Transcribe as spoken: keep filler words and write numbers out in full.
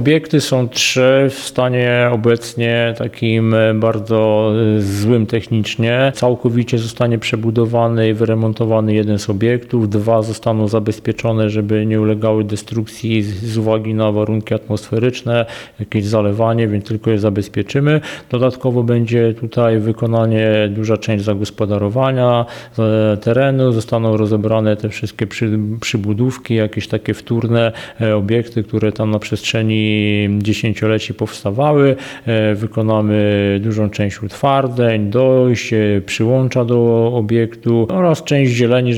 Obiekty są trzy w stanie obecnie takim bardzo złym technicznie. Całkowicie zostanie przebudowany i wyremontowany jeden z obiektów. Dwa zostaną zabezpieczone, żeby nie ulegały destrukcji z, z uwagi na warunki atmosferyczne, jakieś zalewanie, więc tylko je zabezpieczymy. Dodatkowo będzie tutaj wykonanie, duża część zagospodarowania terenu. Zostaną rozebrane te wszystkie przy, przybudówki, jakieś takie wtórne obiekty, które tam na przestrzeni dziesięcioleci powstawały. Wykonamy dużą część utwardzeń, dojść, przyłącza do obiektu oraz część zieleni,